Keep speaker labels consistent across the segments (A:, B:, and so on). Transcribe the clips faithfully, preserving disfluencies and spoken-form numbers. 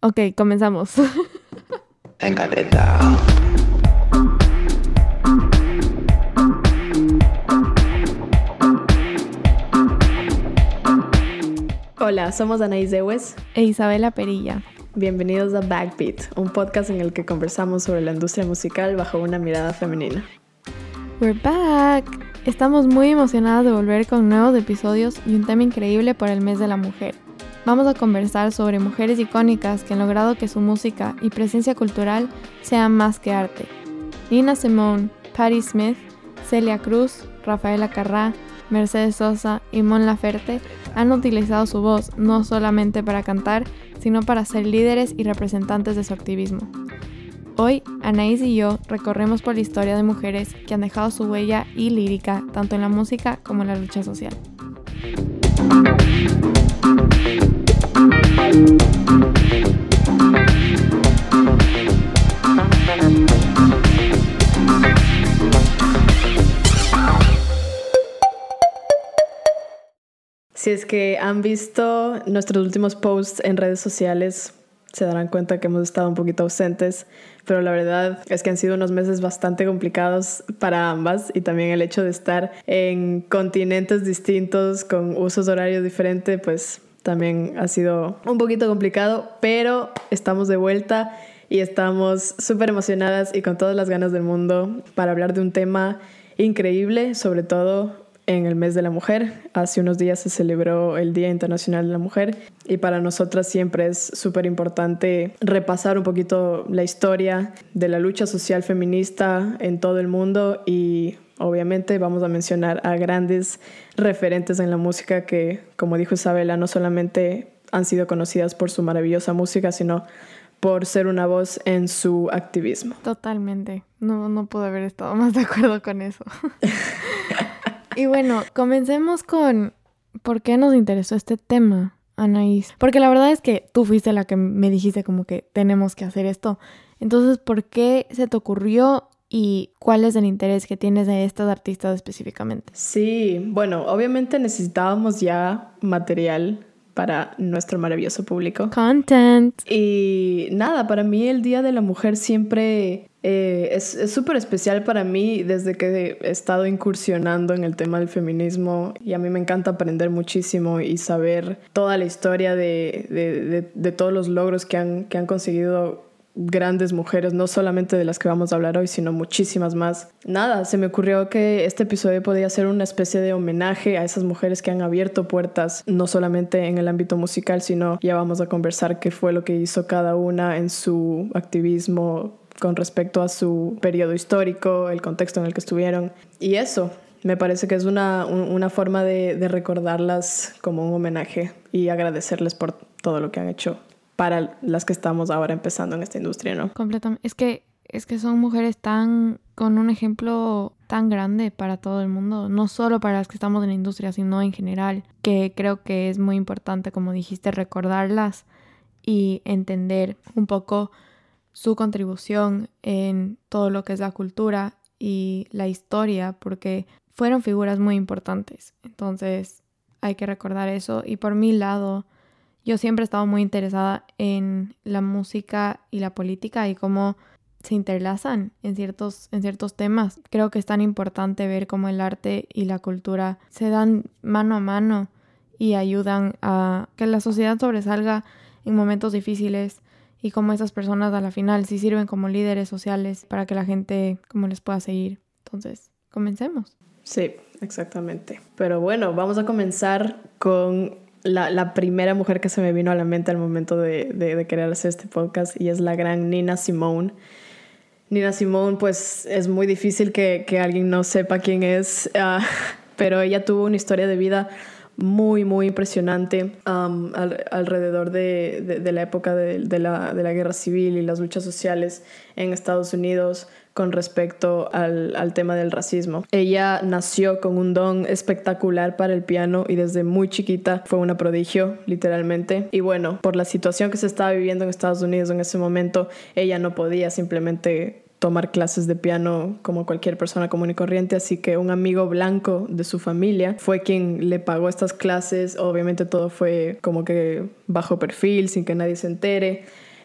A: Ok, comenzamos.
B: Encaneta.
C: Hola, somos Anaís Dewes
A: e Isabela Perilla.
C: Bienvenidos a Backbeat, un podcast en el que conversamos sobre la industria musical bajo una mirada femenina.
A: We're back. Estamos muy emocionadas de volver con nuevos episodios y un tema increíble por el mes de la mujer. Vamos a conversar sobre mujeres icónicas que han logrado que su música y presencia cultural sean más que arte. Nina Simone, Patti Smith, Celia Cruz, Rafaela Carrá, Mercedes Sosa y Mon Laferte han utilizado su voz no solamente para cantar, sino para ser líderes y representantes de su activismo. Hoy, Anaís y yo recorremos por la historia de mujeres que han dejado su huella y lírica tanto en la música como en la lucha social.
C: Si es que han visto nuestros últimos posts en redes sociales, se darán cuenta que hemos estado un poquito ausentes, pero la verdad es que han sido unos meses bastante complicados para ambas, y también el hecho de estar en continentes distintos con usos horarios diferentes, pues también ha sido un poquito complicado, pero estamos de vuelta y estamos súper emocionadas y con todas las ganas del mundo para hablar de un tema increíble, sobre todo en el mes de la mujer. Hace unos días se celebró el Día Internacional de la Mujer y para nosotras siempre es súper importante repasar un poquito la historia de la lucha social feminista en todo el mundo, y obviamente vamos a mencionar a grandes referentes en la música que, como dijo Isabela, no solamente han sido conocidas por su maravillosa música, sino por ser una voz en su activismo.
A: Totalmente. No, no puedo haber estado más de acuerdo con eso. Y bueno, comencemos con ¿por qué nos interesó este tema, Anaís? Porque la verdad es que tú fuiste la que me dijiste como que tenemos que hacer esto. Entonces, ¿por qué se te ocurrió y cuál es el interés que tienes de estas artistas específicamente?
C: Sí, bueno, obviamente necesitábamos ya material para nuestro maravilloso público.
A: Content.
C: Y nada, para mí el Día de la Mujer siempre eh, es súper especial para mí desde que he estado incursionando en el tema del feminismo, y a mí me encanta aprender muchísimo y saber toda la historia de, de, de, de todos los logros que han, que han conseguido grandes mujeres, no solamente de las que vamos a hablar hoy, sino muchísimas más. Nada, se me ocurrió que este episodio podía ser una especie de homenaje a esas mujeres que han abierto puertas, no solamente en el ámbito musical, sino ya vamos a conversar qué fue lo que hizo cada una en su activismo con respecto a su periodo histórico, el contexto en el que estuvieron. Y eso, me parece que es una, una forma de, de recordarlas como un homenaje y agradecerles por todo lo que han hecho para las que estamos ahora empezando en esta industria, ¿no?
A: Completamente. Es que, es que son mujeres tan con un ejemplo tan grande para todo el mundo, no solo para las que estamos en la industria, sino en general, que creo que es muy importante, como dijiste, recordarlas y entender un poco su contribución en todo lo que es la cultura y la historia, porque fueron figuras muy importantes. Entonces hay que recordar eso. Y por mi lado, yo siempre he estado muy interesada en la música y la política y cómo se interlazan en ciertos, en ciertos temas. Creo que es tan importante ver cómo el arte y la cultura se dan mano a mano y ayudan a que la sociedad sobresalga en momentos difíciles, y cómo esas personas a la final sí sirven como líderes sociales para que la gente como les pueda seguir. Entonces, comencemos.
C: Sí, exactamente. Pero bueno, vamos a comenzar con La, la primera mujer que se me vino a la mente al momento de, de, de querer hacer este podcast, y es la gran Nina Simone. Nina Simone, pues es muy difícil que, que alguien no sepa quién es, uh, pero ella tuvo una historia de vida muy, muy impresionante um, al, alrededor de, de, de la época de, de, la, de la guerra civil y las luchas sociales en Estados Unidos con respecto al, al tema del racismo. Ella nació con un don espectacular para el piano y desde muy chiquita fue una prodigio, literalmente. Y bueno, por la situación que se estaba viviendo en Estados Unidos en ese momento, ella no podía simplemente tomar clases de piano como cualquier persona común y corriente, así que un amigo blanco de su familia fue quien le pagó estas clases. Obviamente todo fue como que bajo perfil, sin que nadie se entere.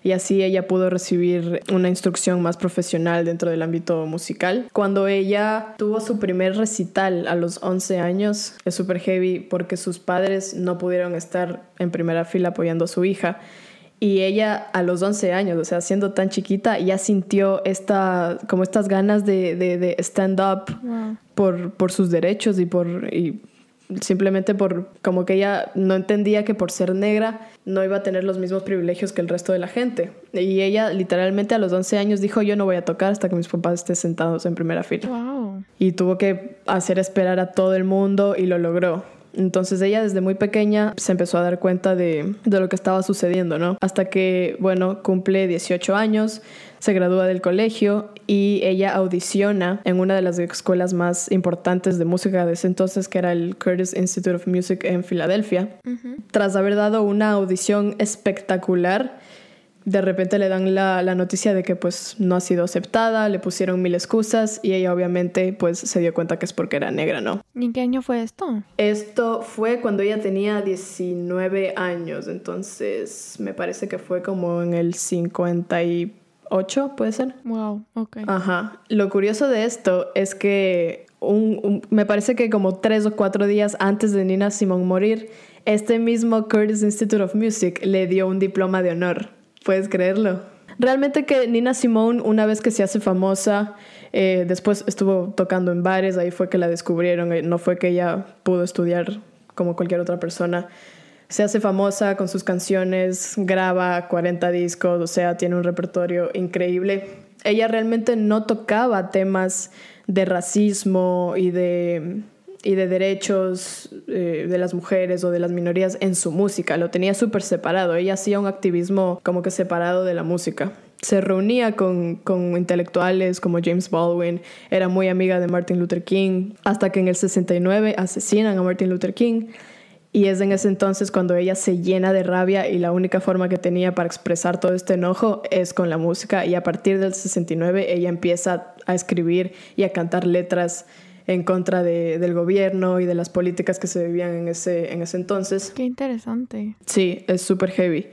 C: y así ella pudo recibir una instrucción más profesional dentro del ámbito musical. Cuando ella tuvo su primer recital a los once años, es súper heavy porque sus padres no pudieron estar en primera fila apoyando a su hija. Y ella a los once años, o sea, siendo tan chiquita, ya sintió esta, como estas ganas de, de, de stand up wow. por, por sus derechos y por y simplemente por como que ella no entendía que por ser negra no iba a tener los mismos privilegios que el resto de la gente. Y ella literalmente a los once años dijo, yo no voy a tocar hasta que mis papás estén sentados en primera fila.
A: Wow.
C: Y tuvo que hacer esperar a todo el mundo y lo logró. Entonces ella desde muy pequeña se empezó a dar cuenta de, de lo que estaba sucediendo, ¿no? Hasta que, bueno, cumple dieciocho años, se gradúa del colegio y ella audiciona en una de las escuelas más importantes de música de ese entonces, que era el Curtis Institute of Music en Filadelfia. Uh-huh. Tras haber dado una audición espectacular, de repente le dan la, la noticia de que pues no ha sido aceptada, le pusieron mil excusas y ella obviamente pues se dio cuenta que es porque era negra, ¿no?
A: ¿Y en qué año fue esto?
C: Esto fue cuando ella tenía diecinueve años, entonces me parece que fue como en el cincuenta y ocho, ¿puede ser?
A: Wow, ok.
C: Ajá. Lo curioso de esto es que un, un, me parece que como tres o cuatro días antes de Nina Simone morir, este mismo Curtis Institute of Music le dio un diploma de honor. ¿Puedes creerlo? Realmente que Nina Simone, una vez que se hace famosa, eh, después estuvo tocando en bares, ahí fue que la descubrieron, eh, no fue que ella pudo estudiar como cualquier otra persona. Se hace famosa con sus canciones, graba cuarenta discos, o sea, tiene un repertorio increíble. Ella realmente no tocaba temas de racismo y de... y de derechos eh, de las mujeres o de las minorías en su música. Lo tenía súper separado. Ella hacía un activismo como que separado de la música. Se reunía con, con intelectuales como James Baldwin. Era muy amiga de Martin Luther King. Hasta que en el sesenta y nueve asesinan a Martin Luther King. Y es en ese entonces cuando ella se llena de rabia y la única forma que tenía para expresar todo este enojo es con la música. Y a partir del sesenta y nueve ella empieza a escribir y a cantar letras en contra de, del gobierno y de las políticas que se vivían en ese, en ese entonces.
A: Qué interesante.
C: Sí, es súper heavy.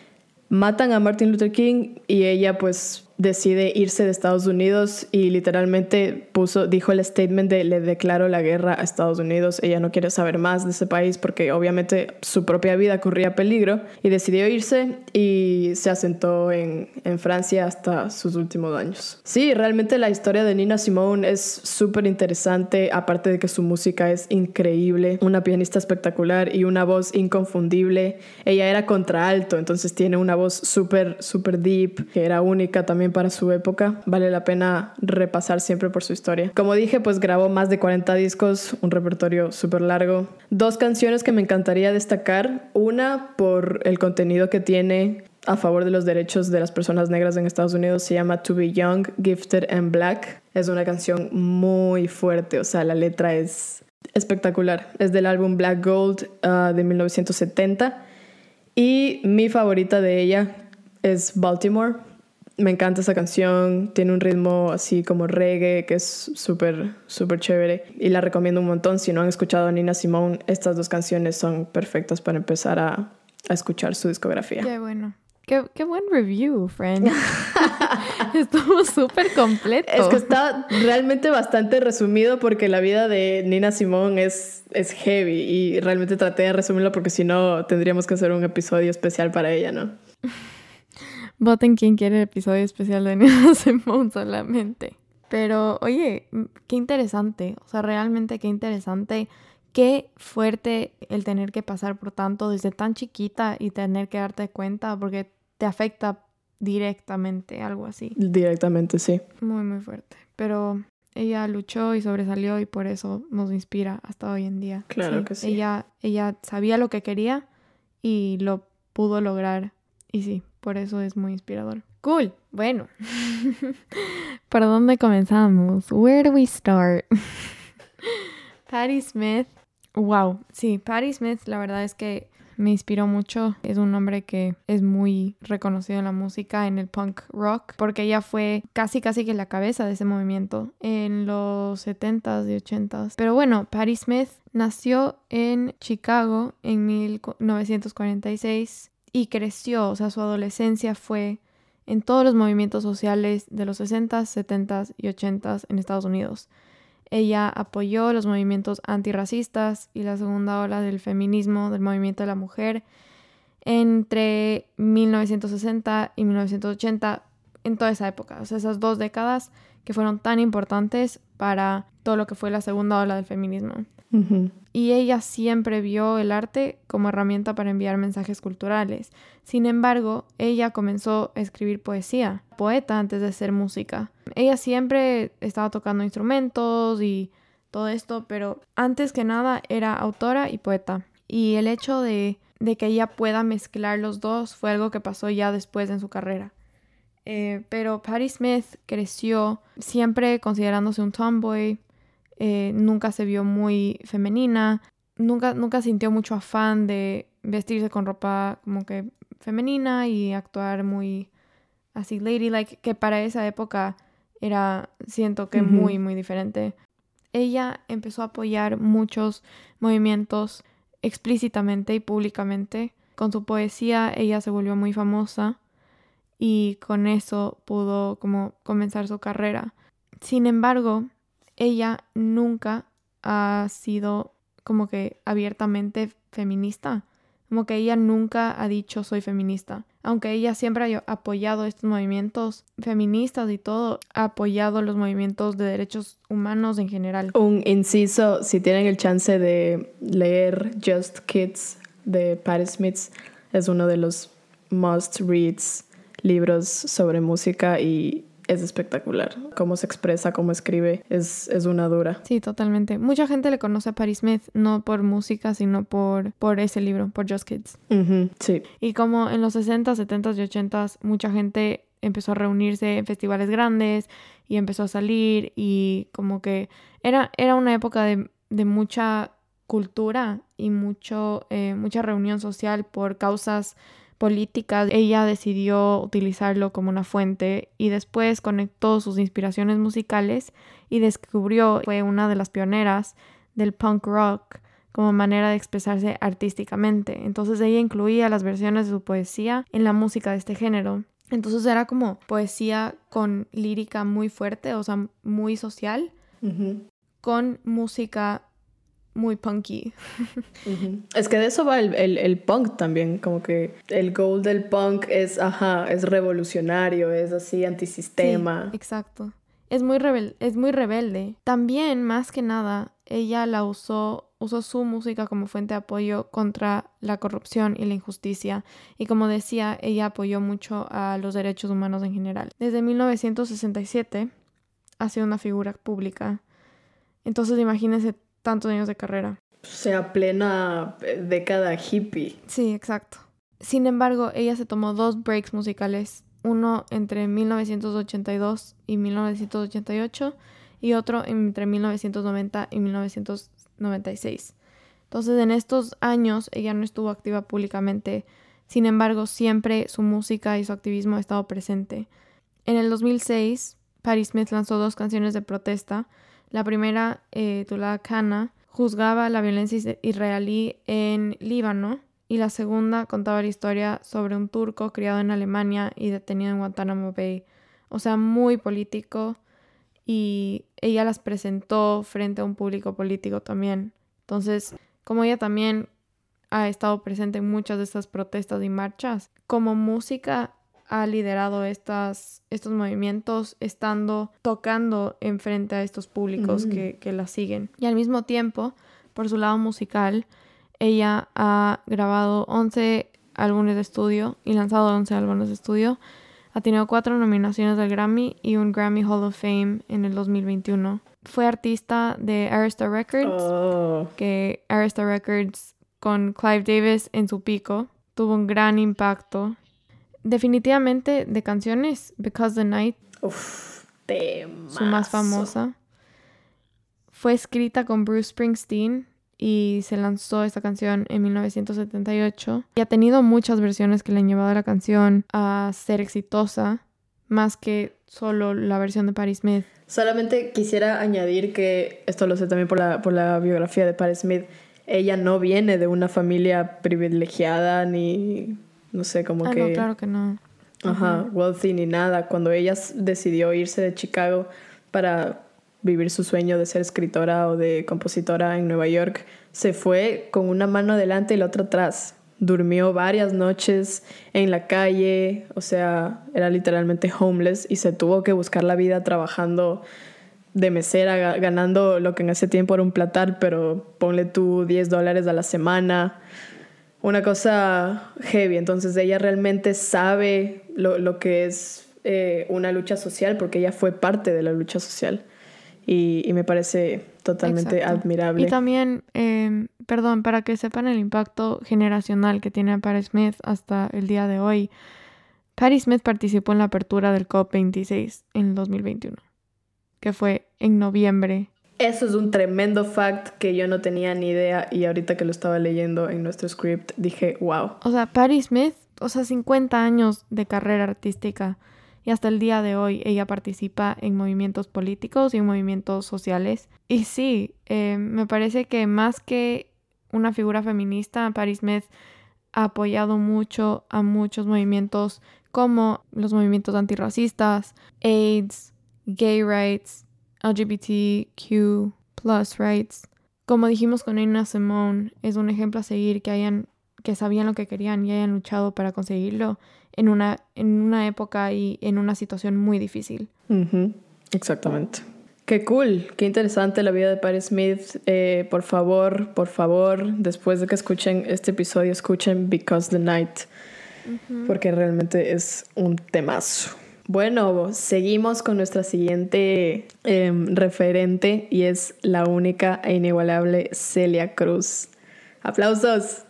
C: Matan a Martin Luther King y ella pues decide irse de Estados Unidos y literalmente puso, dijo el statement de le declaro la guerra a Estados Unidos. Ella no quiere saber más de ese país porque obviamente su propia vida corría peligro y decidió irse y se asentó en, en Francia hasta sus últimos años. Sí, realmente la historia de Nina Simone es súper interesante, aparte de que su música es increíble, una pianista espectacular y una voz inconfundible. Ella era contralto, entonces tiene una voz súper, súper deep, que era única también para su época. Vale la pena repasar siempre por su historia. Como dije, pues grabó más de cuarenta discos, un repertorio súper largo. Dos canciones que me encantaría destacar. Una, por el contenido que tiene a favor de los derechos de las personas negras en Estados Unidos. Se llama To Be Young, Gifted and Black. Es una canción muy fuerte, o sea, la letra es espectacular. Es del álbum Black Gold uh, de mil novecientos setenta. Y mi favorita de ella es Baltimore. Me encanta esa canción, tiene un ritmo así como reggae que es súper, súper chévere y la recomiendo un montón. Si no han escuchado a Nina Simone, estas dos canciones son perfectas para empezar a, a escuchar su discografía.
A: Qué bueno. Qué, qué buen review, friend. Estuvo súper completo.
C: Es que está realmente bastante resumido porque la vida de Nina Simone es, es heavy y realmente traté de resumirlo porque si no tendríamos que hacer un episodio especial para ella, ¿no?
A: Voten quien quiere el episodio especial de Nina Simone solamente. Pero, oye, qué interesante. O sea, realmente qué interesante. Qué fuerte el tener que pasar por tanto desde tan chiquita y tener que darte cuenta porque te afecta directamente, algo así.
C: Directamente, sí.
A: Muy, muy fuerte. Pero ella luchó y sobresalió y por eso nos inspira hasta hoy en día.
C: Claro
A: sí,
C: que sí.
A: Ella, ella sabía lo que quería y lo pudo lograr. Y sí, por eso es muy inspirador. Cool. Bueno. ¿Por dónde comenzamos? Where do we start? Patti Smith. Wow. Sí, Patti Smith, la verdad es que me inspiró mucho. Es un nombre que es muy reconocido en la música, en el punk rock, porque ella fue casi casi que la cabeza de ese movimiento en los setentas y ochentas. Pero bueno, Patti Smith nació en Chicago en mil novecientos cuarenta y seis y creció, o sea, su adolescencia fue en todos los movimientos sociales de los sesentas, setentas y ochentas en Estados Unidos. Ella apoyó los movimientos antirracistas y la segunda ola del feminismo, del movimiento de la mujer, entre mil novecientos sesenta y mil novecientos ochenta, en toda esa época. O sea, esas dos décadas que fueron tan importantes para todo lo que fue la segunda ola del feminismo.
C: Uh-huh.
A: Y ella siempre vio el arte como herramienta para enviar mensajes culturales. Sin embargo, ella comenzó a escribir poesía, poeta antes de ser música. Ella siempre estaba tocando instrumentos y todo esto, pero antes que nada era autora y poeta. Y el hecho de, de que ella pueda mezclar los dos fue algo que pasó ya después en su carrera. Eh, pero Patti Smith creció siempre considerándose un tomboy. Eh, nunca se vio muy femenina, nunca, nunca sintió mucho afán de vestirse con ropa como que femenina y actuar muy así ladylike, que para esa época era, siento que
C: Uh-huh.
A: muy, muy diferente. Ella empezó a apoyar muchos movimientos explícitamente y públicamente. Con su poesía ella se volvió muy famosa y con eso pudo como comenzar su carrera. Sin embargo, ella nunca ha sido como que abiertamente feminista. Como que ella nunca ha dicho soy feminista. Aunque ella siempre ha apoyado estos movimientos feministas y todo, ha apoyado los movimientos de derechos humanos en general.
C: Un inciso, si tienen el chance de leer Just Kids de Patti Smith, es uno de los must reads libros sobre música y es espectacular. Cómo se expresa, cómo escribe, es, es una dura.
A: Sí, totalmente. Mucha gente le conoce a Patti Smith no por música, sino por, por ese libro, por Just Kids.
C: Uh-huh, sí.
A: Y como en los sesenta, setenta y ochenta mucha gente empezó a reunirse en festivales grandes y empezó a salir y como que era, era una época de, de mucha cultura y mucho, eh, mucha reunión social por causas políticas. Ella decidió utilizarlo como una fuente y después conectó sus inspiraciones musicales y descubrió, fue una de las pioneras del punk rock como manera de expresarse artísticamente. Entonces ella incluía las versiones de su poesía en la música de este género. Entonces era como poesía con lírica muy fuerte, o sea, muy social,
C: Uh-huh.
A: con música muy punky.
C: Uh-huh. Es que de eso va el, el, el punk también, como que el goal del punk es, ajá, es revolucionario, es así antisistema.
A: Sí, exacto. Es muy, rebel- es muy rebelde. También, más que nada, ella la usó, usó su música como fuente de apoyo contra la corrupción y la injusticia. Y como decía, ella apoyó mucho a los derechos humanos en general. Desde mil novecientos sesenta y siete ha sido una figura pública. Entonces, imagínense tantos años de carrera.
C: O sea, plena década hippie.
A: Sí, exacto. Sin embargo, ella se tomó dos breaks musicales, uno entre mil novecientos ochenta y dos y mil novecientos ochenta y ocho y otro entre mil novecientos noventa y mil novecientos noventa y seis. Entonces, en estos años ella no estuvo activa públicamente, sin embargo, siempre su música y su activismo ha estado presente. En el dos mil seis, Patti Smith lanzó dos canciones de protesta. La primera, eh, titulada Cana, juzgaba la violencia israelí en Líbano, y la segunda contaba la historia sobre un turco criado en Alemania y detenido en Guantánamo Bay. O sea, muy político, y ella las presentó frente a un público político también. Entonces, como ella también ha estado presente en muchas de estas protestas y marchas, como música ha liderado estas, estos movimientos estando tocando enfrente a estos públicos mm. que, que la siguen. Y al mismo tiempo, por su lado musical, ella ha grabado once álbumes de estudio y lanzado once álbumes de estudio. Ha tenido cuatro nominaciones del Grammy y un Grammy Hall of Fame en el dos mil veintiuno. Fue artista de Arista Records,
C: oh.
A: que Arista Records con Clive Davis en su pico tuvo un gran impacto. Definitivamente de canciones, Because the Night,
C: Uf,
A: su más famosa, fue escrita con Bruce Springsteen y se lanzó esta canción en mil novecientos setenta y ocho. Y ha tenido muchas versiones que le han llevado a la canción a ser exitosa, más que solo la versión de Patti Smith.
C: Solamente quisiera añadir que, esto lo sé también por la, por la biografía de Patti Smith, ella no viene de una familia privilegiada ni... no sé, como
A: ah,
C: que...
A: no, claro que no.
C: Ajá, uh-huh. wealthy ni nada. Cuando ella decidió irse de Chicago para vivir su sueño de ser escritora o de compositora en Nueva York, se fue con una mano adelante y la otra atrás. Durmió varias noches en la calle, o sea, era literalmente homeless y se tuvo que buscar la vida trabajando de mesera, ganando lo que en ese tiempo era un platal, pero ponle tú diez dólares a la semana. Una cosa heavy. Entonces ella realmente sabe lo, lo que es eh, una lucha social, porque ella fue parte de la lucha social. Y, y me parece totalmente Exacto. admirable.
A: Y también, eh, perdón, para que sepan el impacto generacional que tiene Patti Smith hasta el día de hoy, Patti Smith participó en la apertura del COP veintiséis en el dos mil veintiuno, que fue en noviembre.
C: Eso es un tremendo fact que yo no tenía ni idea, y ahorita que lo estaba leyendo en nuestro script dije, wow.
A: O sea, Patti Smith, o sea, cincuenta años de carrera artística. Y hasta el día de hoy ella participa en movimientos políticos y en movimientos sociales. Y sí, eh, me parece que más que una figura feminista, Patti Smith ha apoyado mucho a muchos movimientos como los movimientos antirracistas, AIDS, gay rights, L G B T Q plus rights. Como dijimos con Nina Simone, es un ejemplo a seguir que hayan, que sabían lo que querían y hayan luchado para conseguirlo en una, en una época y en una situación muy difícil.
C: Uh-huh. Exactamente. Qué cool, qué interesante la vida de Patti Smith. Eh, por favor, por favor, después de que escuchen este episodio, escuchen Because the Night, uh-huh. porque realmente es un temazo. Bueno, seguimos con nuestra siguiente eh, referente, y es la única e inigualable Celia Cruz. ¡Aplausos!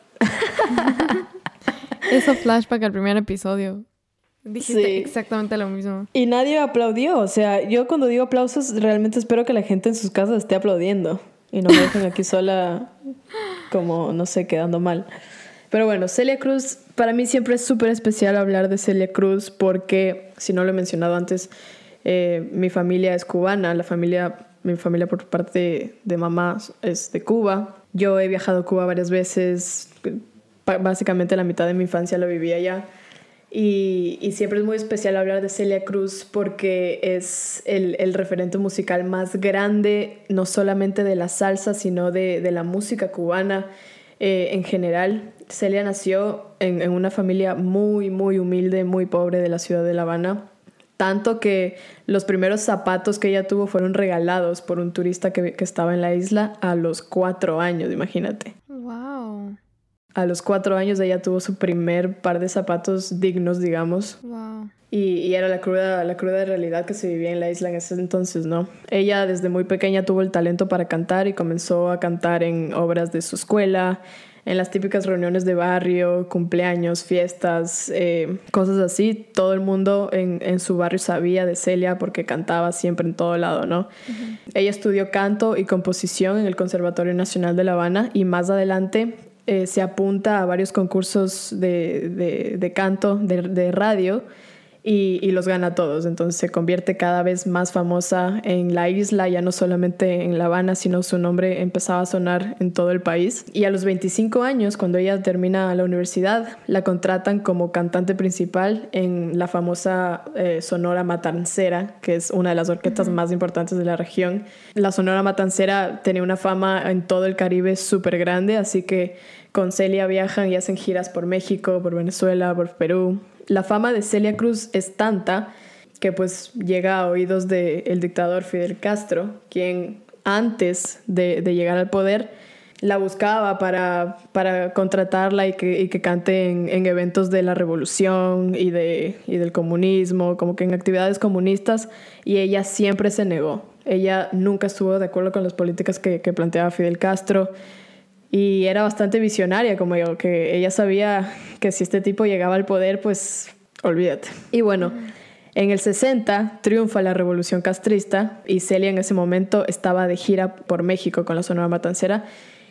A: Eso flashback al primer episodio. Dijiste sí. exactamente lo mismo.
C: Y nadie aplaudió. O sea, yo cuando digo aplausos realmente espero que la gente en sus casas esté aplaudiendo y no me dejen aquí sola como, no sé, quedando mal. Pero bueno, Celia Cruz, para mí siempre es súper especial hablar de Celia Cruz porque, si no lo he mencionado antes, eh, mi familia es cubana. La familia, mi familia por parte de, de mamá es de Cuba. Yo he viajado a Cuba varias veces. Básicamente la mitad de mi infancia lo viví allá. Y, y siempre es muy especial hablar de Celia Cruz porque es el, el referente musical más grande, no solamente de la salsa, sino de, de la música cubana eh, en general. Celia nació en, en una familia muy, muy humilde, muy pobre de la ciudad de La Habana. Tanto que los primeros zapatos que ella tuvo fueron regalados por un turista que, que estaba en la isla a los cuatro años, imagínate.
A: Wow.
C: A los cuatro años ella tuvo su primer par de zapatos dignos, digamos.
A: Wow.
C: Y, y era la cruda, la cruda realidad que se vivía en la isla en ese entonces, ¿no? Ella desde muy pequeña tuvo el talento para cantar y comenzó a cantar en obras de su escuela, en las típicas reuniones de barrio, cumpleaños, fiestas, eh, cosas así. Todo el mundo en, en su barrio sabía de Celia porque cantaba siempre en todo lado, ¿no? Uh-huh. Ella estudió canto y composición en el Conservatorio Nacional de La Habana y más adelante eh, se apunta a varios concursos de, de, de canto, de, de radio, y, y los gana todos. Entonces se convierte cada vez más famosa en la isla, ya no solamente en La Habana, sino su nombre empezaba a sonar en todo el país. Y a los veinticinco años, cuando ella termina la universidad, la contratan como cantante principal en la famosa eh, Sonora Matancera, que es una de las orquestas uh-huh. más importantes de la región. La Sonora Matancera tenía una fama en todo el Caribe súper grande, así que con Celia viajan y hacen giras por México, por Venezuela, por Perú. La fama de Celia Cruz es tanta que pues llega a oídos del dictador Fidel Castro, quien antes de, de llegar al poder la buscaba para, para contratarla y que, y que cante en, en eventos de la revolución y, de, y del comunismo, como que en actividades comunistas, y ella siempre se negó. Ella nunca estuvo de acuerdo con las políticas que, que planteaba Fidel Castro. Y era bastante visionaria, como yo, que ella sabía que si este tipo llegaba al poder, pues olvídate. Y bueno, mm. en el sesenta triunfa la revolución castrista y Celia en ese momento estaba de gira por México con la Sonora Matancera,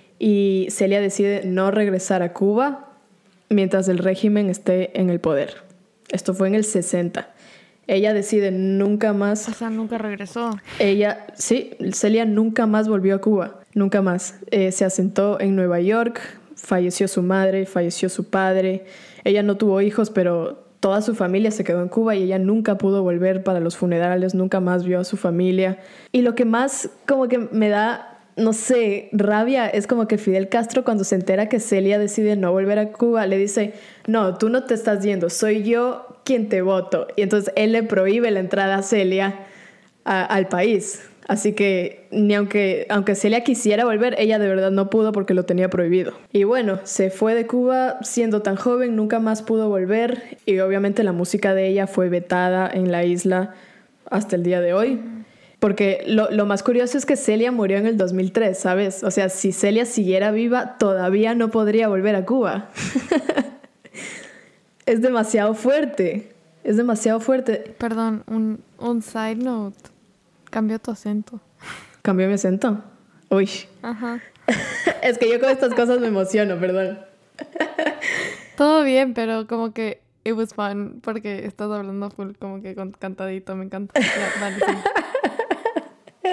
C: y Celia decide no regresar a Cuba mientras el régimen esté en el poder. Esto fue en el sesenta. Ella decide nunca más...
A: O sea, nunca regresó.
C: Ella, sí, Celia nunca más volvió a Cuba. Nunca más. Eh, se asentó en Nueva York, falleció su madre, falleció su padre. ella no tuvo hijos, pero toda su familia se quedó en Cuba y ella nunca pudo volver para los funerales, nunca más vio a su familia. Y lo que más como que me da, no sé, rabia es como que Fidel Castro, cuando se entera que Celia decide no volver a Cuba, le dice, no, tú no te estás yendo, soy yo quien te voto. Y entonces él le prohíbe la entrada a Celia a, al país. Así que ni aunque, aunque Celia quisiera volver, ella de verdad no pudo porque lo tenía prohibido. Y bueno, se fue de Cuba siendo tan joven, nunca más pudo volver. Y obviamente la música de ella fue vetada en la isla hasta el día de hoy. Porque lo, lo más curioso es que Celia murió en el dos mil tres, ¿sabes? O sea, si Celia siguiera viva, todavía no podría volver a Cuba. Es demasiado fuerte. Es demasiado fuerte.
A: Perdón, un, un side note. Cambió tu acento.
C: ¿Cambió mi acento? Uy.
A: Ajá.
C: Es que yo con estas cosas me emociono, perdón.
A: Todo bien, pero como que it was fun porque estás hablando full como que con cantadito, me encanta. Ya, dale, sí.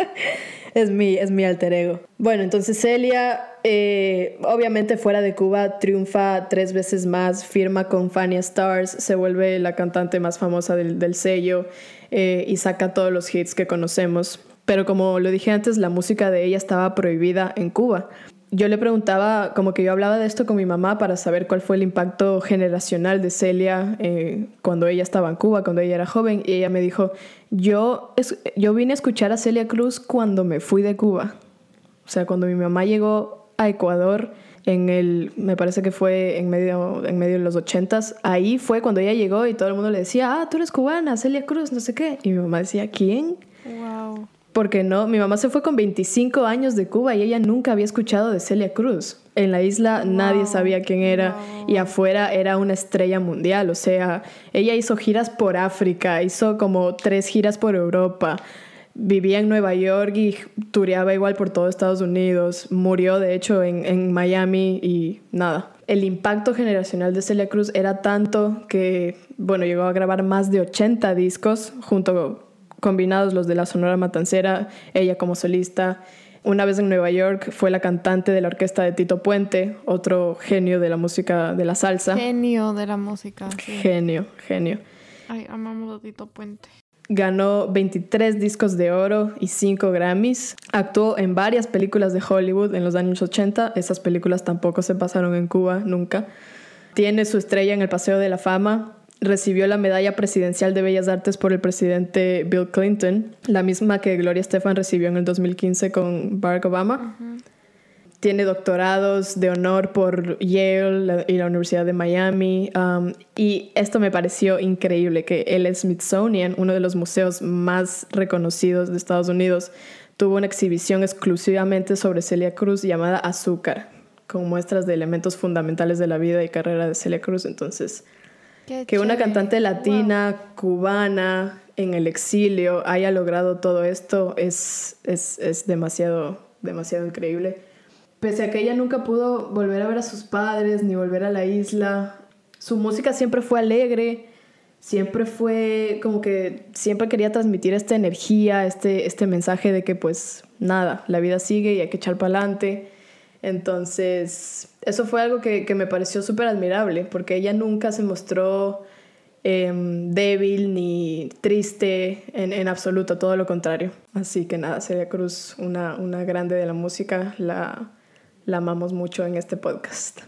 C: Es mi, es mi alter ego. Bueno, entonces Celia, eh, obviamente fuera de Cuba, triunfa tres veces más, firma con Fania Stars, se vuelve la cantante más famosa del, del sello eh, y saca todos los hits que conocemos. Pero como lo dije antes, la música de ella estaba prohibida en Cuba. Yo le preguntaba, como que yo hablaba de esto con mi mamá para saber cuál fue el impacto generacional de Celia eh, cuando ella estaba en Cuba, cuando ella era joven, y ella me dijo, yo, es, yo vine a escuchar a Celia Cruz cuando me fui de Cuba. O sea, cuando mi mamá llegó a Ecuador en el, me parece que fue en medio, en medio de los ochentas, ahí fue cuando ella llegó y todo el mundo le decía, ah, tú eres cubana, Celia Cruz, no sé qué. Y mi mamá decía, ¿quién?
A: Wow.
C: Porque no, mi mamá se fue con veinticinco años de Cuba y ella nunca había escuchado de Celia Cruz. En la isla wow. Nadie sabía quién era wow. Y afuera era una estrella mundial. O sea, ella hizo giras por África, hizo como tres giras por Europa, vivía en Nueva York y tureaba igual por todo Estados Unidos. Murió, de hecho, en, en Miami y nada. El impacto generacional de Celia Cruz era tanto que, bueno, llegó a grabar más de ochenta discos junto con combinados los de la Sonora Matancera, ella como solista. Una vez en Nueva York fue la cantante de la orquesta de Tito Puente, otro genio de la música de la salsa.
A: Genio de la música, sí.
C: Genio, genio.
A: Ay, amamos a Tito Puente.
C: Ganó veintitrés discos de oro y cinco Grammys. Actuó en varias películas de Hollywood en los años ochenta. Esas películas tampoco se pasaron en Cuba, nunca. Tiene su estrella en el Paseo de la Fama. Recibió la Medalla Presidencial de Bellas Artes por el presidente Bill Clinton, la misma que Gloria Estefan recibió en el dos mil quince con Barack Obama. Uh-huh. Tiene doctorados de honor por Yale la, y la Universidad de Miami. Um, y esto me pareció increíble, que el Smithsonian, uno de los museos más reconocidos de Estados Unidos, tuvo una exhibición exclusivamente sobre Celia Cruz llamada Azúcar, con muestras de elementos fundamentales de la vida y carrera de Celia Cruz. Entonces, Qué que una cantante latina, wow. cubana, en el exilio, haya logrado todo esto es, es, es demasiado, demasiado increíble. Pese a que ella nunca pudo volver a ver a sus padres ni volver a la isla, su música siempre fue alegre, siempre fue como que siempre quería transmitir esta energía, este, este mensaje de que pues nada, la vida sigue y hay que echar para adelante. Entonces, eso fue algo que, que me pareció súper admirable, porque ella nunca se mostró eh, débil ni triste en, en absoluto, todo lo contrario. Así que nada, Celia Cruz, una, una grande de la música, la, la amamos mucho en este podcast.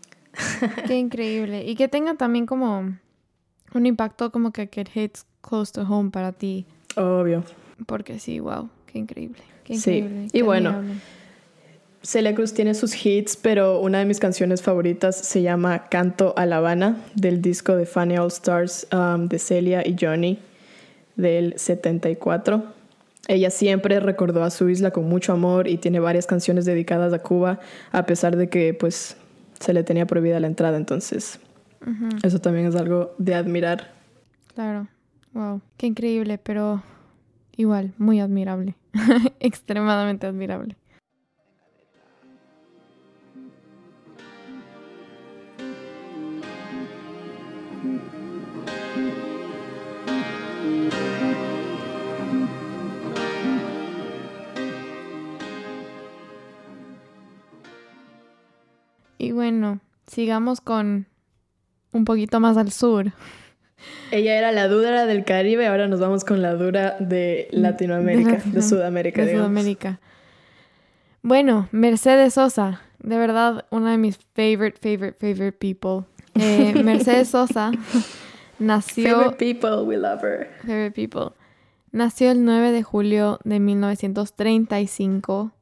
A: Qué increíble. Y que tenga también como un impacto como que que hits close to home para ti.
C: Obvio.
A: Porque sí, wow, qué increíble. Qué increíble.
C: Sí,
A: qué
C: y bueno...
A: admirable.
C: Celia Cruz tiene sus hits, pero una de mis canciones favoritas se llama Canto a La Habana, del disco de Fania All Stars um, de Celia y Johnny del setenta y cuatro. Ella siempre recordó a su isla con mucho amor y tiene varias canciones dedicadas a Cuba, a pesar de que pues se le tenía prohibida la entrada. Entonces, uh-huh. Eso también es algo de admirar.
A: Claro, wow, qué increíble, pero igual, muy admirable, extremadamente admirable. Y bueno, sigamos con un poquito más al sur.
C: Ella era la dura del Caribe, ahora nos vamos con la dura de Latinoamérica, de, Latino- de Sudamérica,
A: de
C: digamos.
A: Sudamérica. Bueno, Mercedes Sosa, de verdad, una de mis favorite, favorite, favorite people. Eh, Mercedes Sosa nació...
C: Favorite people, we love her.
A: Favorite people. Nació el nueve de julio de mil novecientos treinta y cinco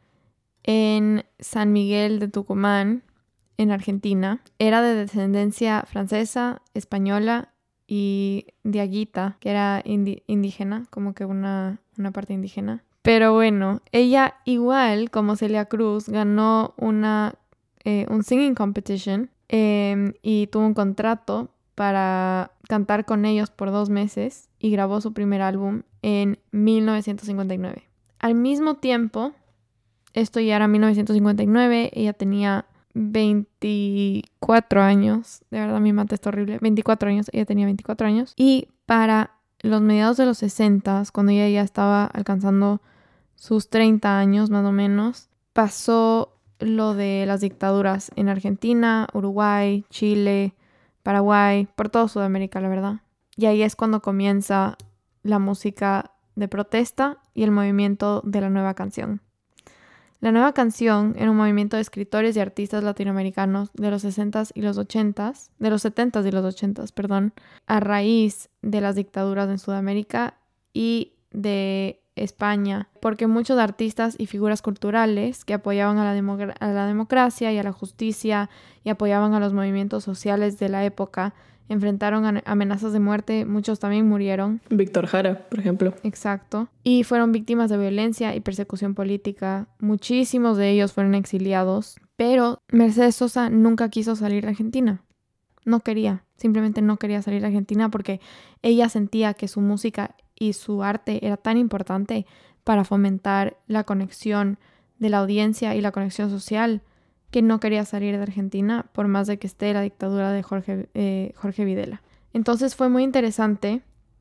A: en San Miguel de Tucumán, en Argentina. Era de descendencia francesa, española y diaguita, que era indi- indígena, como que una, una parte indígena. Pero bueno, ella igual como Celia Cruz ganó una, eh, un singing competition eh, y tuvo un contrato para cantar con ellos por dos meses y grabó su primer álbum en mil novecientos cincuenta y nueve. Al mismo tiempo, esto ya era mil novecientos cincuenta y nueve, ella tenía veinticuatro años, de verdad mi mate está horrible, veinticuatro años, ella tenía veinticuatro años, y para los mediados de los sesenta, cuando ella ya estaba alcanzando sus treinta años más o menos, pasó lo de las dictaduras en Argentina, Uruguay, Chile, Paraguay, por toda Sudamérica, la verdad. Y ahí es cuando comienza la música de protesta y el movimiento de la nueva canción. La nueva canción era un movimiento de escritores y artistas latinoamericanos de los sesentas y los ochentas, de los setentas y los ochentas, perdón, a raíz de las dictaduras en Sudamérica y de España, porque muchos artistas y figuras culturales que apoyaban a la, demogra- a la democracia y a la justicia y apoyaban a los movimientos sociales de la época enfrentaron a amenazas de muerte, muchos también murieron.
C: Víctor Jara, por ejemplo.
A: Exacto. Y fueron víctimas de violencia y persecución política. Muchísimos de ellos fueron exiliados. Pero Mercedes Sosa nunca quiso salir de Argentina. No quería. Simplemente no quería salir de Argentina porque ella sentía que su música y su arte era tan importante para fomentar la conexión de la audiencia y la conexión social, que no quería salir de Argentina por más de que esté la dictadura de Jorge, eh, Jorge Videla. Entonces fue muy interesante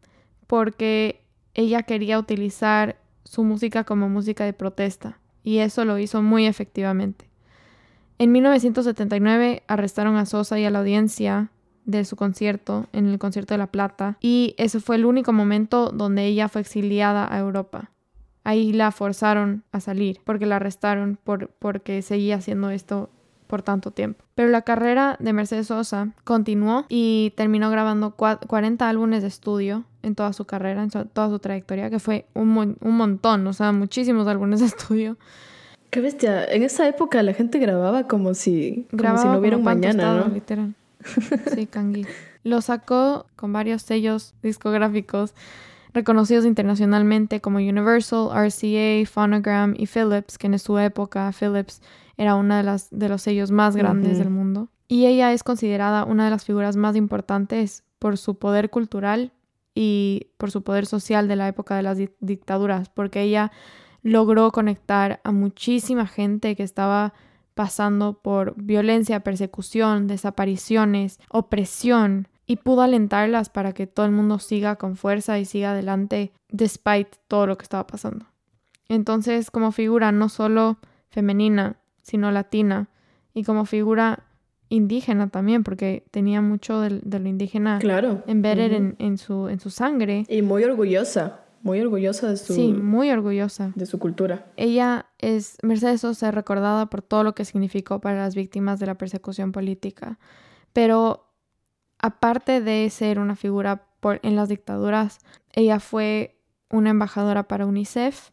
A: porque ella quería utilizar su música como música de protesta y eso lo hizo muy efectivamente. En mil novecientos setenta y nueve arrestaron a Sosa y a la audiencia de su concierto, en el concierto de La Plata, y ese fue el único momento donde ella fue exiliada a Europa. Ahí la forzaron a salir porque la arrestaron por, porque seguía haciendo esto por tanto tiempo. Pero la carrera de Mercedes Sosa continuó y terminó grabando cuarenta álbumes de estudio en toda su carrera, en su, toda su trayectoria, que fue un, mon- un montón, o sea, muchísimos álbumes de estudio.
C: Qué bestia. En esa época la gente grababa como si,
A: grababa
C: como si no hubiera un
A: pan
C: mañana,
A: tostado,
C: ¿no?
A: Literal. Sí, cangui. Lo sacó con varios sellos discográficos reconocidos internacionalmente como Universal, R C A, Phonogram y Philips, que en su época Philips era uno de, las, de los sellos más grandes uh-huh. del mundo. Y ella es considerada una de las figuras más importantes por su poder cultural y por su poder social de la época de las di- dictaduras, porque ella logró conectar a muchísima gente que estaba pasando por violencia, persecución, desapariciones, opresión, y pudo alentarlas para que todo el mundo siga con fuerza y siga adelante despite todo lo que estaba pasando. Entonces, como figura no solo femenina, sino latina, y como figura indígena también, porque tenía mucho de, de lo indígena
C: claro.
A: embedded
C: uh-huh.
A: en, en, su, en su sangre.
C: Y muy orgullosa, muy orgullosa de su...
A: Sí, muy orgullosa.
C: De su cultura.
A: Ella es, Mercedes Sosa es recordada por todo lo que significó para las víctimas de la persecución política, pero aparte de ser una figura por, en las dictaduras, ella fue una embajadora para UNICEF.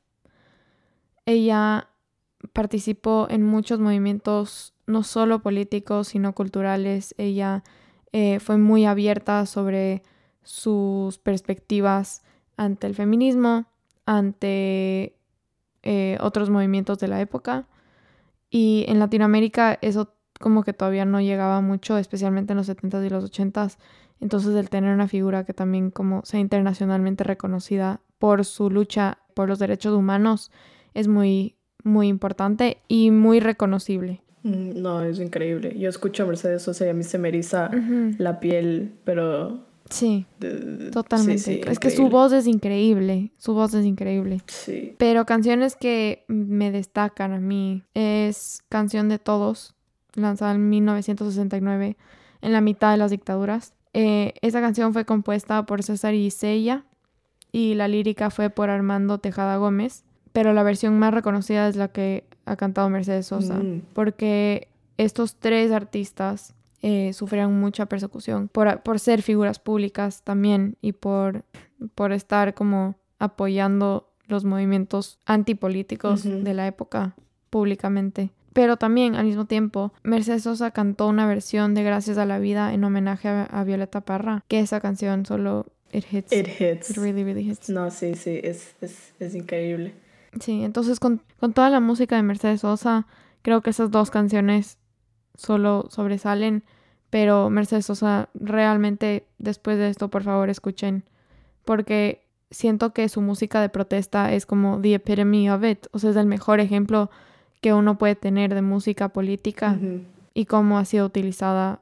A: Ella participó en muchos movimientos, no solo políticos, sino culturales. Ella eh, fue muy abierta sobre sus perspectivas ante el feminismo, ante eh, otros movimientos de la época. Y en Latinoamérica eso como que todavía no llegaba mucho, especialmente en los setentas y los ochentas. Entonces el tener una figura que también como sea internacionalmente reconocida por su lucha por los derechos humanos es muy, muy importante y muy reconocible.
C: No, es increíble. Yo escucho a Mercedes Sosa y a mí se me eriza uh-huh. la piel, pero...
A: Sí,
C: de...
A: totalmente.
C: Sí, sí,
A: es
C: increíble.
A: que su voz es increíble, su voz es increíble.
C: Sí.
A: Pero canciones que me destacan a mí es Canción de Todos, lanzada en mil novecientos sesenta y nueve. en la mitad de las dictaduras. Eh, esa canción fue compuesta por César Isella y la lírica fue por Armando Tejada Gómez, pero la versión más reconocida es la que ha cantado Mercedes Sosa, mm. porque estos tres artistas eh, sufrieron mucha persecución por, por ser figuras públicas también y por, por estar como apoyando los movimientos antipolíticos uh-huh. de la época públicamente. Pero también, al mismo tiempo, Mercedes Sosa cantó una versión de Gracias a la Vida en homenaje a, a Violeta Parra, que esa canción solo... It hits.
C: It hits.
A: It really, really hits.
C: No, sí, sí, es, es, es increíble.
A: Sí, entonces con, con toda la música de Mercedes Sosa, creo que esas dos canciones solo sobresalen, pero Mercedes Sosa realmente, después de esto, por favor, escuchen, porque siento que su música de protesta es como the epitome of it, o sea, es el mejor ejemplo que uno puede tener de música política uh-huh. y cómo ha sido utilizada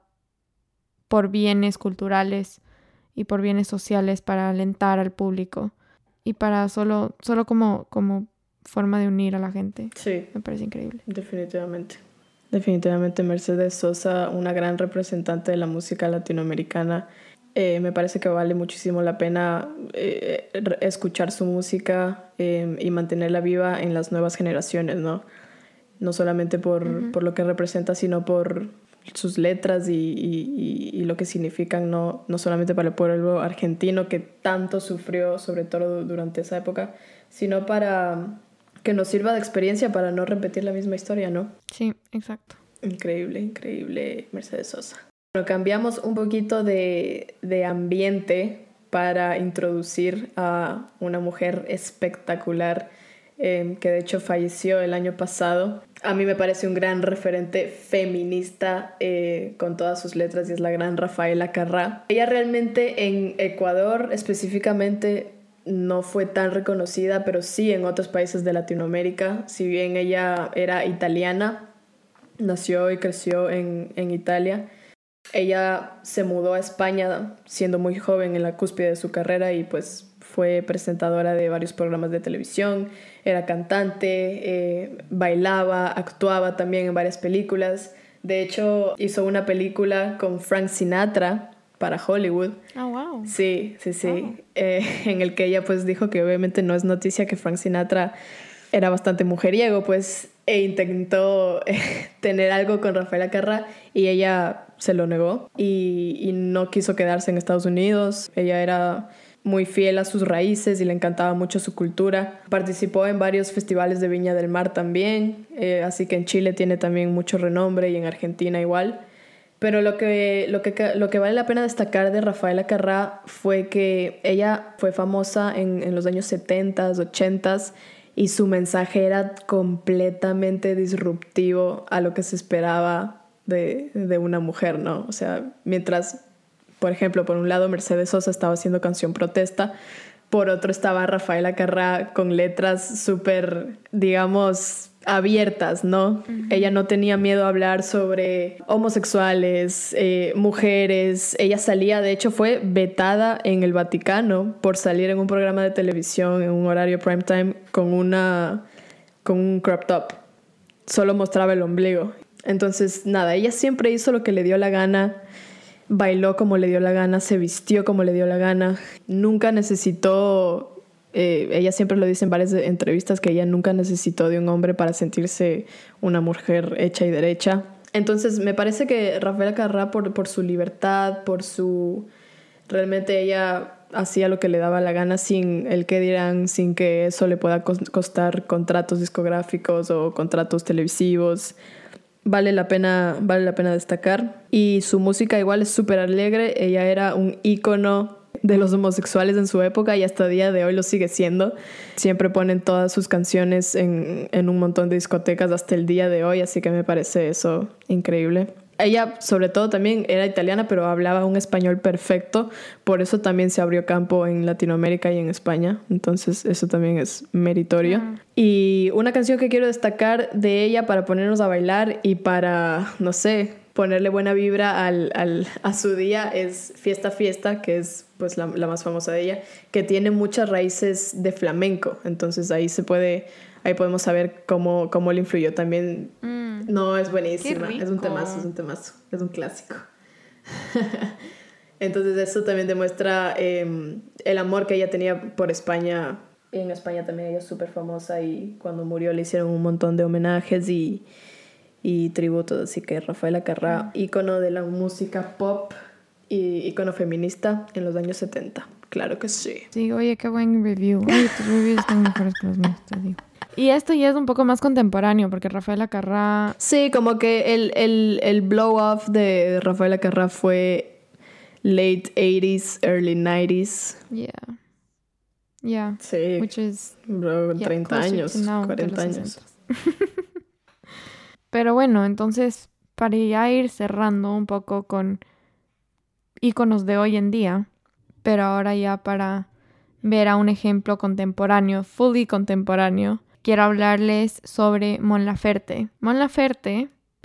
A: por bienes culturales y por bienes sociales para alentar al público y para solo, solo como, como forma de unir a la gente.
C: Sí.
A: Me parece increíble.
C: Definitivamente. Definitivamente Mercedes Sosa, una gran representante de la música latinoamericana. Eh, me parece que vale muchísimo la pena eh, escuchar su música eh, y mantenerla viva en las nuevas generaciones, ¿no? No solamente por, uh-huh. por lo que representa, sino por sus letras y, y, y lo que significan, no, no solamente para el pueblo argentino que tanto sufrió, sobre todo durante esa época, sino para que nos sirva de experiencia para no repetir la misma historia, ¿no?
A: Sí, exacto.
C: Increíble, increíble Mercedes Sosa. Bueno, cambiamos un poquito de, de ambiente para introducir a una mujer espectacular eh, que de hecho falleció el año pasado. A mí me parece un gran referente feminista eh, con todas sus letras y es la gran Rafaela Carrá. Ella realmente en Ecuador específicamente no fue tan reconocida, pero sí en otros países de Latinoamérica. Si bien ella era italiana, nació y creció en, en Italia, ella se mudó a España siendo muy joven en la cúspide de su carrera y pues fue presentadora de varios programas de televisión, era cantante, eh, bailaba, actuaba también en varias películas. De hecho, hizo una película con Frank Sinatra para Hollywood.
A: Oh, wow.
C: Sí, sí, sí.
A: Wow.
C: Eh, en el que ella pues dijo que obviamente no es noticia que Frank Sinatra era bastante mujeriego, pues, e intentó eh, tener algo con Rafaela Carrá y ella se lo negó y, y no quiso quedarse en Estados Unidos. Ella era muy fiel a sus raíces y le encantaba mucho su cultura. Participó en varios festivales de Viña del Mar también, eh, así que en Chile tiene también mucho renombre y en Argentina igual. Pero lo que, lo que, lo que vale la pena destacar de Rafaela Carrá fue que ella fue famosa en, en los años setenta, ochenta y su mensaje era completamente disruptivo a lo que se esperaba de, de una mujer, ¿no? O sea, mientras, por ejemplo, por un lado Mercedes Sosa estaba haciendo canción protesta, por otro estaba Rafaela Carrá con letras súper, digamos, abiertas, ¿no? Uh-huh. Ella no tenía miedo a hablar sobre homosexuales, eh, mujeres. Ella salía, de hecho fue vetada en el Vaticano por salir en un programa de televisión en un horario prime time con una con un crop top. Solo mostraba el ombligo. Entonces, nada, ella siempre hizo lo que le dio la gana, bailó como le dio la gana, se vistió como le dio la gana. Nunca necesitó... Eh, ella siempre lo dice en varias entrevistas que ella nunca necesitó de un hombre para sentirse una mujer hecha y derecha. Entonces me parece que Rafaela Carrá por, por su libertad, por su... Realmente ella hacía lo que le daba la gana sin el qué dirán, sin que eso le pueda costar contratos discográficos o contratos televisivos. Vale la pena, vale la pena destacar. Y su música igual es súper alegre. Ella era un ícono de los homosexuales en su época y hasta el día de hoy lo sigue siendo. Siempre ponen todas sus canciones en, en un montón de discotecas hasta el día de hoy, así que me parece eso increíble. Ella sobre todo también era italiana, pero hablaba un español perfecto, por eso también se abrió campo en Latinoamérica y en España, entonces eso también es meritorio. Mm. Y una canción que quiero destacar de ella para ponernos a bailar y para, no sé, ponerle buena vibra al, al, a su día es Fiesta Fiesta, que es pues la, la más famosa de ella, que tiene muchas raíces de flamenco, entonces ahí se puede, ahí podemos saber cómo, cómo le influyó también. Mm. No, es buenísima, es un temazo, es un temazo, es un clásico. Entonces eso también demuestra eh, el amor que ella tenía por España. En España también ella es súper famosa y cuando murió le hicieron un montón de homenajes y, y tributos. Así que Rafaela Carrà, mm. ícono de la música pop y ícono feminista en los años setenta. Claro que sí.
A: Sí, oye, qué buen review. Oye, tus reviews están mejores que los míos, te digo. Y esto ya es un poco más contemporáneo, porque Rafaela Carrà...
C: Sí, como que el, el, el blow-off de Rafaela Carrà fue late eighties, early nineties.
A: Yeah. Yeah.
C: Sí.
A: Which is...
C: Bro,
A: yeah,
C: treinta años, cuarenta años.
A: Pero bueno, entonces, para ya ir cerrando un poco con íconos de hoy en día, pero ahora ya para ver a un ejemplo contemporáneo, fully contemporáneo, quiero hablarles sobre Mon Laferte. Mon Laferte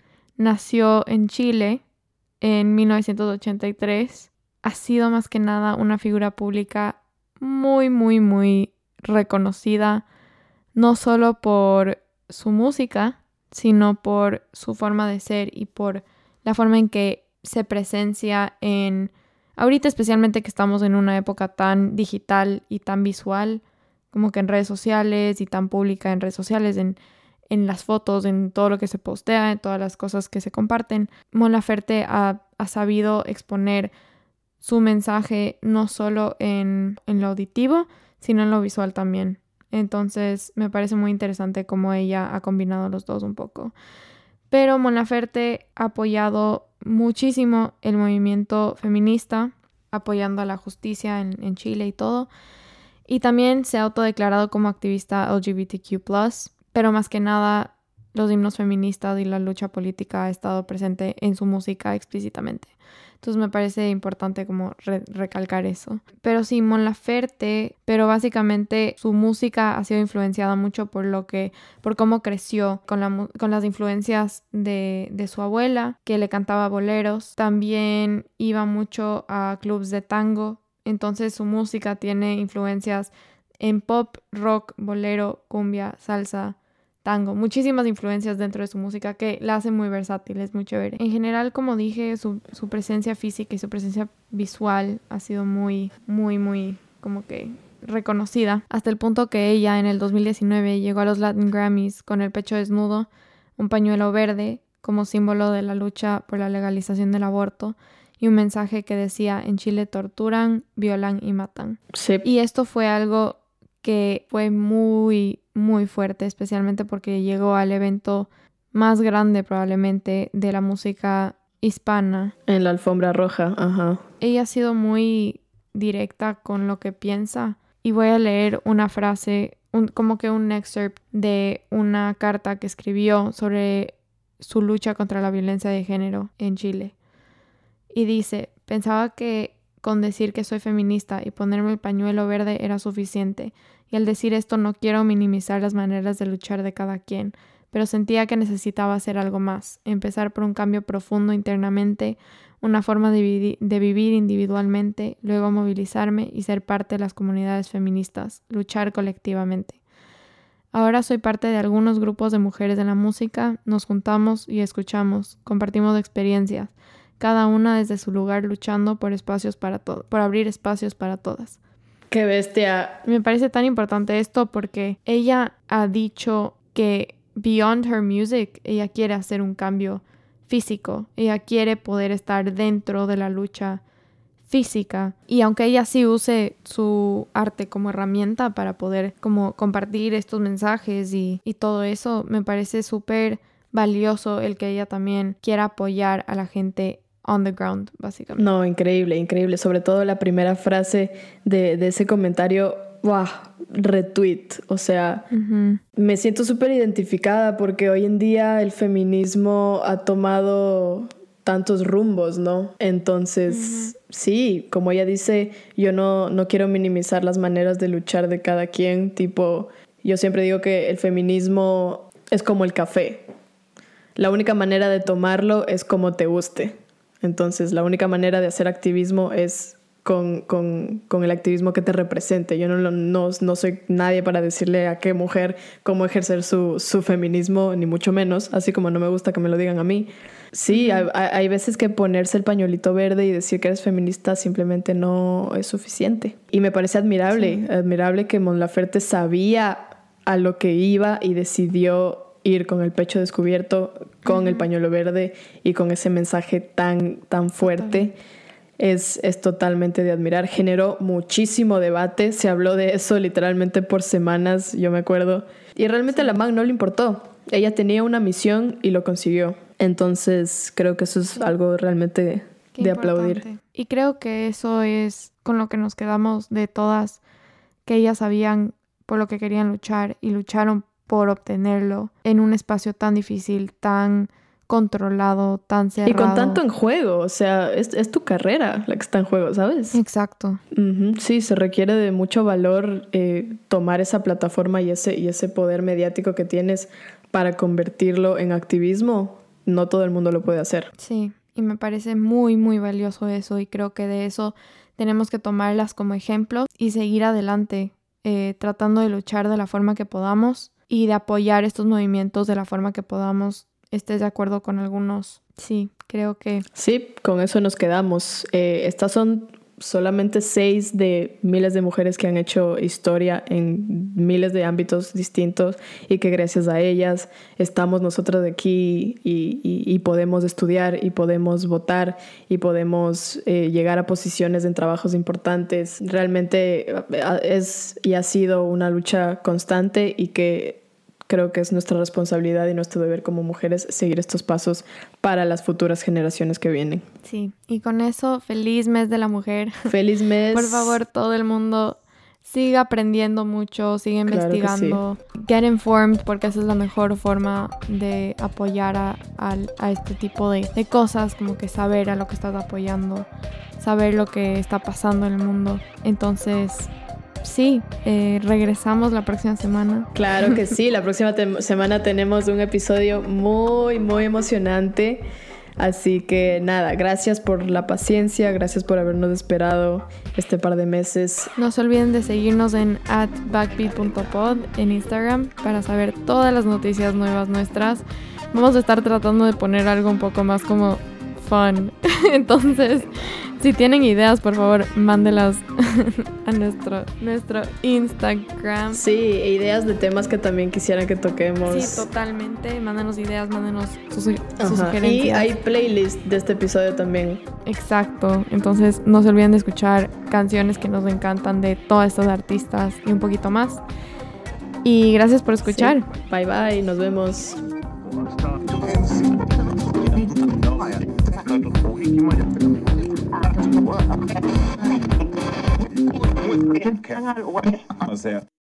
A: nació en Chile en mil novecientos ochenta y tres. Ha sido más que nada una figura pública muy, muy, muy reconocida, no solo por su música, sino por su forma de ser y por la forma en que se presencia en... Ahorita especialmente que estamos en una época tan digital y tan visual, como que en redes sociales y tan pública en redes sociales, en, en las fotos, en todo lo que se postea, en todas las cosas que se comparten. Mon Laferte ha, ha sabido exponer su mensaje no solo en, en lo auditivo, sino en lo visual también. Entonces me parece muy interesante cómo ella ha combinado los dos un poco. Pero Mon Laferte ha apoyado muchísimo el movimiento feminista, apoyando a la justicia en, en Chile y todo. Y también se ha autodeclarado como activista L G B T Q plus, pero más que nada los himnos feministas y la lucha política ha estado presente en su música explícitamente. Entonces me parece importante como re- recalcar eso. Pero sí, Mon Laferte, pero básicamente su música ha sido influenciada mucho por lo que, por cómo creció con, la, con las influencias de, de su abuela, que le cantaba boleros. También iba mucho a clubs de tango. Entonces su música tiene influencias en pop, rock, bolero, cumbia, salsa, tango, muchísimas influencias dentro de su música que la hace muy versátil, es muy chévere. En general, como dije, su, su presencia física y su presencia visual ha sido muy, muy, muy como que reconocida, hasta el punto que ella en el dos mil diecinueve llegó a los Latin Grammys con el pecho desnudo, un pañuelo verde como símbolo de la lucha por la legalización del aborto y un mensaje que decía: en Chile torturan, violan y matan.
C: Sí.
A: Y esto fue algo que fue muy, muy fuerte, especialmente porque llegó al evento más grande probablemente de la música hispana.
C: En la alfombra roja, ajá.
A: Ella ha sido muy directa con lo que piensa y voy a leer una frase, un, como que un excerpt de una carta que escribió sobre su lucha contra la violencia de género en Chile. Y dice: pensaba que con decir que soy feminista y ponerme el pañuelo verde era suficiente. Y al decir esto no quiero minimizar las maneras de luchar de cada quien, pero sentía que necesitaba hacer algo más, empezar por un cambio profundo internamente, una forma de, vi- de vivir individualmente, luego movilizarme y ser parte de las comunidades feministas, luchar colectivamente. Ahora soy parte de algunos grupos de mujeres de la música, nos juntamos y escuchamos, compartimos experiencias, cada una desde su lugar luchando por espacios para todo, por abrir espacios para todas.
C: ¡Qué bestia!
A: Me parece tan importante esto porque ella ha dicho que beyond her music, ella quiere hacer un cambio físico. Ella quiere poder estar dentro de la lucha física. Y aunque ella sí use su arte como herramienta para poder como compartir estos mensajes y, y todo eso, me parece súper valioso el que ella también quiera apoyar a la gente on the ground, básicamente.
C: No, increíble, increíble. Sobre todo la primera frase de, de ese comentario, ¡wow! Retweet. O sea, uh-huh. Me siento súper identificada porque hoy en día el feminismo ha tomado tantos rumbos, ¿no? Entonces, uh-huh. sí, como ella dice, yo no, no quiero minimizar las maneras de luchar de cada quien. Tipo, yo siempre digo que el feminismo es como el café. La única manera de tomarlo es como te guste. Entonces, la única manera de hacer activismo es con, con, con el activismo que te represente. Yo no, no, no soy nadie para decirle a qué mujer cómo ejercer su, su feminismo, ni mucho menos, así como no me gusta que me lo digan a mí. Sí, hay, hay veces que ponerse el pañuelito verde y decir que eres feminista simplemente no es suficiente. Y me parece admirable, sí. admirable que Mon Laferte sabía a lo que iba y decidió ir con el pecho descubierto, con uh-huh. el pañuelo verde y con ese mensaje tan, tan fuerte. Es, es totalmente de admirar. Generó muchísimo debate. Se habló de eso literalmente por semanas, yo me acuerdo. Y realmente sí. a la man no le importó. Ella tenía una misión y lo consiguió. Entonces creo que eso es sí. algo realmente Qué de importante. Aplaudir.
A: Y creo que eso es con lo que nos quedamos de todas, que ellas sabían por lo que querían luchar y lucharon por obtenerlo en un espacio tan difícil, tan controlado, tan cerrado.
C: Y con tanto en juego, o sea, es, es tu carrera la que está en juego, ¿sabes?
A: Exacto.
C: Uh-huh. Sí, se requiere de mucho valor eh, tomar esa plataforma y ese, y ese poder mediático que tienes para convertirlo en activismo. No todo el mundo lo puede hacer.
A: Sí, y me parece muy, muy valioso eso, y creo que de eso tenemos que tomarlas como ejemplo y seguir adelante, eh, tratando de luchar de la forma que podamos y de apoyar estos movimientos de la forma que podamos. ¿Estés de acuerdo con algunos? Sí, creo que...
C: Sí, con eso nos quedamos. Eh, estas son solamente seis de miles de mujeres que han hecho historia en miles de ámbitos distintos y que gracias a ellas estamos nosotros de aquí y, y, y podemos estudiar y podemos votar y podemos eh, llegar a posiciones en trabajos importantes. Realmente es y ha sido una lucha constante y que creo que es nuestra responsabilidad y nuestro deber como mujeres seguir estos pasos para las futuras generaciones que vienen.
A: Sí, y con eso, feliz mes de la mujer.
C: Feliz mes.
A: Por favor, todo el mundo siga aprendiendo mucho, siga investigando. Claro que sí. Get informed, porque esa es la mejor forma de apoyar a, a, a este tipo de, de cosas, como que saber a lo que estás apoyando, saber lo que está pasando en el mundo. Entonces... Sí, eh, regresamos la próxima semana.
C: Claro que sí, la próxima te- semana tenemos un episodio muy, muy emocionante. Así que nada, gracias por la paciencia, gracias por habernos esperado este par de meses.
A: No se olviden de seguirnos en at backbeat punto pod en Instagram para saber todas las noticias nuevas nuestras. Vamos a estar tratando de poner algo un poco más como fun. Entonces... si tienen ideas, por favor, mándelas a nuestro, nuestro Instagram.
C: Sí, ideas de temas que también quisieran que toquemos.
A: Sí, totalmente. Mándenos ideas, mándenos sus, sus sugerencias.
C: Y hay playlist de este episodio también.
A: Exacto. Entonces, no se olviden de escuchar canciones que nos encantan de todas estas artistas y un poquito más. Y gracias por escuchar.
C: Sí. Bye, bye. Nos vemos. O sea...